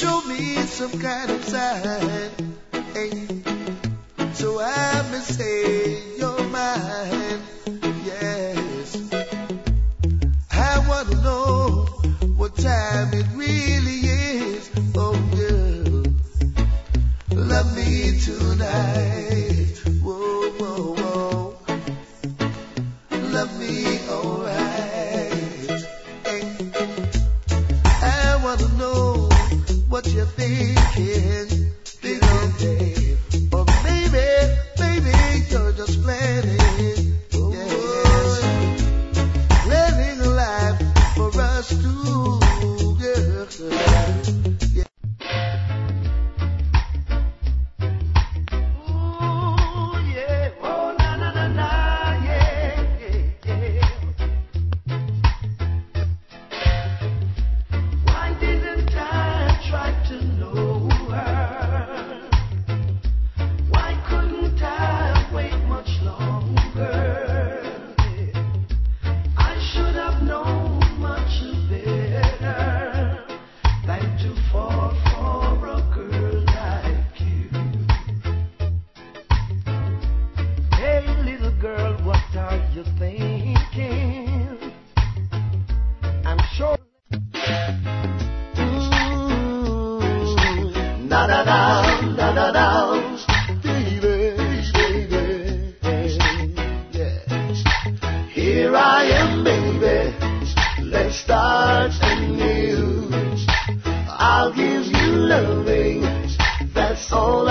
show me some kind of sign, hey, so I may say you're mine. Yes, I want to know what time it really is. Oh, girl, love me tonight. Whoa, whoa, whoa. Love me alright. Hey, I want to know what you're thinking, babe. Or maybe you're just planning. Yes, planning a life for us two, girl. Yeah. Ooh, yeah. Oh, na na na na, yeah, yeah, yeah. Why didn't I try to know her? Why couldn't I wait much longer? I should have known much better than to fall for a girl like you. Hey, little girl, what are you thinking? I'm sure. Na na na na na na, baby, yeah. Here I am, baby. Let's start anew. I'll give you loving. That's all